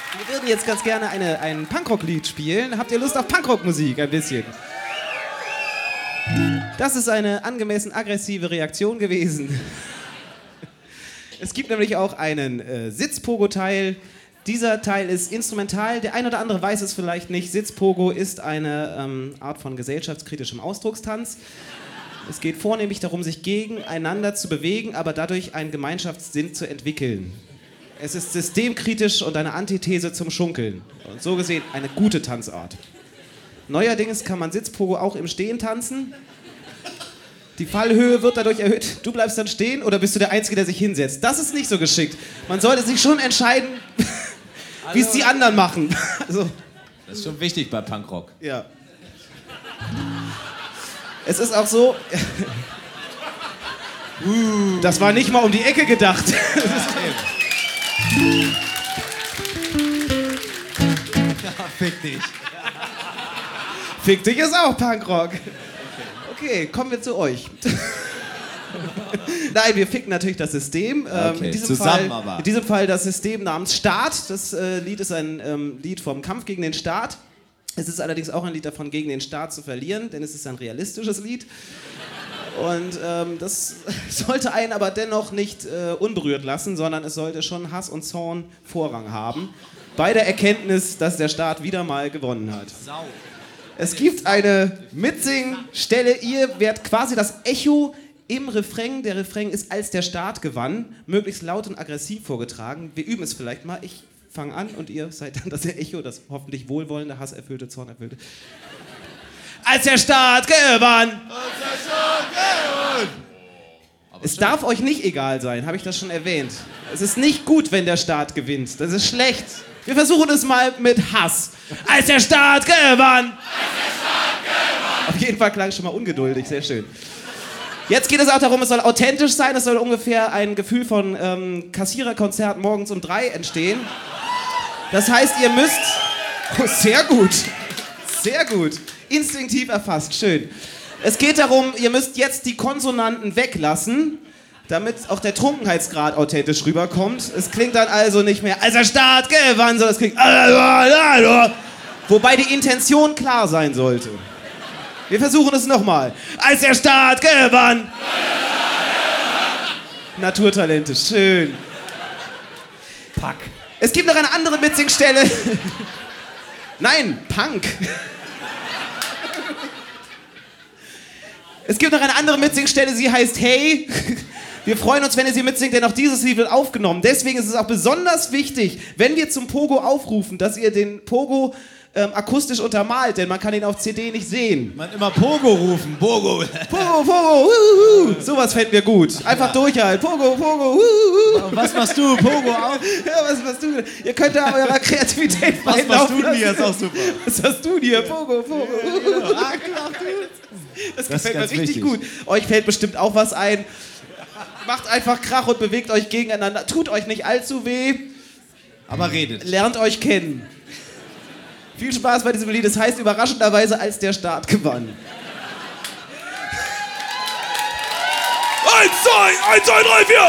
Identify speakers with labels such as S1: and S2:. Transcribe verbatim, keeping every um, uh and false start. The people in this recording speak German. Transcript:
S1: Wir würden jetzt ganz gerne eine, ein Punkrock-Lied spielen. Habt ihr Lust auf Punkrock-Musik ein bisschen? Das ist eine angemessen aggressive Reaktion gewesen. Es gibt nämlich auch einen äh, Sitz-Pogo-Teil. Dieser Teil ist instrumental. Der ein oder andere weiß es vielleicht nicht. Sitz-Pogo ist eine ähm, Art von gesellschaftskritischem Ausdruckstanz. Es geht vornehmlich darum, sich gegeneinander zu bewegen, aber dadurch einen Gemeinschaftssinn zu entwickeln. Es ist systemkritisch und eine Antithese zum Schunkeln. Und so gesehen eine gute Tanzart. Neuerdings kann man Sitzpogo auch im Stehen tanzen. Die Fallhöhe wird dadurch erhöht. Du bleibst dann stehen oder bist du der Einzige, der sich hinsetzt? Das ist nicht so geschickt. Man sollte sich schon entscheiden, wie es die anderen machen. Also,
S2: das ist schon wichtig bei Punkrock.
S1: Ja. Es ist auch so... Das war nicht mal um die Ecke gedacht.
S2: Ja, fick dich.
S1: Fick dich ist auch Punkrock. Okay, kommen wir zu euch. Nein, wir ficken natürlich das System. Ähm,
S2: okay,
S1: in, diesem
S2: zusammen
S1: Fall,
S2: aber.
S1: in diesem Fall das System namens Staat. Das äh, Lied ist ein ähm, Lied vom Kampf gegen den Staat. Es ist allerdings auch ein Lied davon, gegen den Staat zu verlieren, denn es ist ein realistisches Lied. Und ähm, das sollte einen aber dennoch nicht äh, unberührt lassen, sondern es sollte schon Hass und Zorn Vorrang haben. Bei der Erkenntnis, dass der Staat wieder mal gewonnen hat.
S2: Sau.
S1: Es gibt eine Mitsing-Stelle, ihr werdet quasi das Echo im Refrain, der Refrain ist, als der Staat gewann, möglichst laut und aggressiv vorgetragen. Wir üben es vielleicht mal, ich fange an und ihr seid dann das Echo, das hoffentlich wohlwollende, hasserfüllte, zornerfüllte. Als der Staat gewann! Als der Staat gewann! Es darf euch nicht egal sein, habe ich das schon erwähnt. Es ist nicht gut, wenn der Staat gewinnt, das ist schlecht. Wir versuchen es mal mit Hass. Als der Staat gewann! Als der Staat gewann! Auf jeden Fall klang es schon mal ungeduldig, sehr schön. Jetzt geht es auch darum, es soll authentisch sein, es soll ungefähr ein Gefühl von ähm, Kassiererkonzert morgens um drei entstehen. Das heißt, ihr müsst... Oh, sehr gut, sehr gut. Instinktiv erfasst, schön. Es geht darum, ihr müsst jetzt die Konsonanten weglassen, damit auch der Trunkenheitsgrad authentisch rüberkommt. Es klingt dann also nicht mehr, als der Staat gewann, sondern es klingt... Wobei die Intention klar sein sollte. Wir versuchen es nochmal. Als der Staat gewann. Naturtalente, schön.
S2: Pack.
S1: Es gibt noch eine andere Mitsingstelle. Nein, Punk. Es gibt noch eine andere Mitsingstelle, sie heißt Hey. Wir freuen uns, wenn ihr sie mitsingt, denn auch dieses Lied wird aufgenommen. Deswegen ist es auch besonders wichtig, wenn wir zum Pogo aufrufen, dass ihr den Pogo ähm, akustisch untermalt, denn man kann ihn auf C D nicht sehen.
S2: Man immer Pogo rufen, Pogo.
S1: Pogo, Pogo, huhuhu. Sowas fänden wir gut. Einfach ja. Durchhalten. Pogo, Pogo, huhuhu.
S2: Was machst du? Pogo auch?
S1: Ja, was machst du? Ihr könnt da eurer Kreativität
S2: Was machst du denn hier? Ist auch super.
S1: Was hast du dir? Pogo, Pogo.
S2: Ja, genau. Ah, klar,
S1: das,
S2: das
S1: gefällt mir richtig
S2: wichtig.
S1: gut. Euch fällt bestimmt auch was ein. Macht einfach Krach und bewegt euch gegeneinander. Tut euch nicht allzu weh.
S2: Aber redet.
S1: Lernt euch kennen. Viel Spaß bei diesem Lied. Es heißt überraschenderweise, als der Staat gewann. Eins, zwei, eins, zwei, drei, vier.